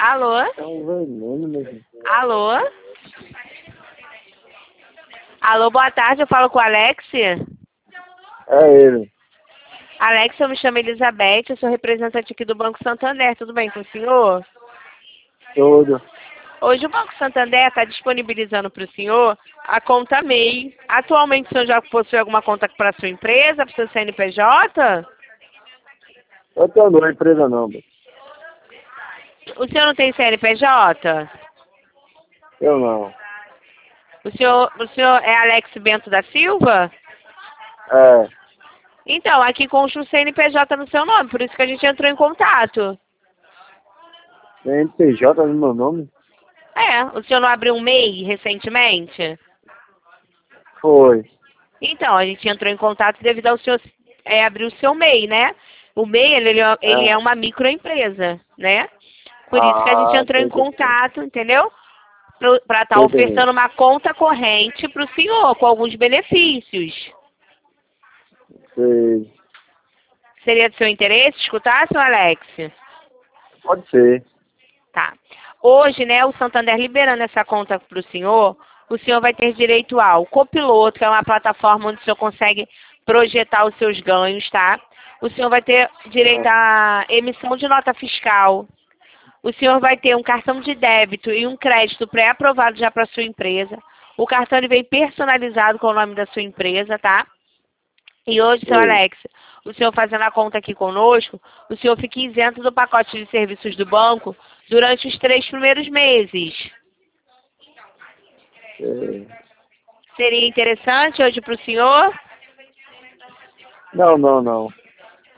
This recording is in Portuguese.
Alô? É um veneno mesmo. Alô? Alô, boa tarde, eu falo com o Alex. É ele. Alex, eu me chamo Elizabeth, eu sou representante aqui do Banco Santander, tudo bem com o senhor? Tudo. Hoje o Banco Santander está disponibilizando para o senhor a conta MEI. Atualmente o senhor já possui alguma conta para a sua empresa, para o seu CNPJ? Eu tô numa empresa não, bicho. O senhor não tem CNPJ? Eu não. O senhor é Alex Bento da Silva? É. Então, aqui consta o CNPJ no seu nome, por isso que a gente entrou em contato. CNPJ no meu nome? É, o senhor não abriu um MEI recentemente? Foi. Então, a gente entrou em contato devido ao senhor abrir o seu MEI, né? O MEI, ele é É. uma microempresa, né? Por isso que a gente Ah, entrou tô em entendendo. contato, entendeu? Para estar Tô entendendo. ofertando uma conta corrente para o senhor, com alguns benefícios. Sei. Seria do seu interesse escutar, seu Alex? Pode ser. Tá. Hoje, né, o Santander liberando essa conta para o senhor vai ter direito ao Copiloto, que é uma plataforma onde o senhor consegue projetar os seus ganhos, tá? O senhor vai ter direito É. à emissão de nota fiscal. O senhor vai ter um cartão de débito e um crédito pré-aprovado já para sua empresa. O cartão ele vem personalizado com o nome da sua empresa, tá? E hoje, seu Sei. Alex, o senhor fazendo a conta aqui conosco, o senhor fica isento do pacote de serviços do banco durante os 3 primeiros meses. Sei. Seria interessante hoje para o senhor? Não, não, não.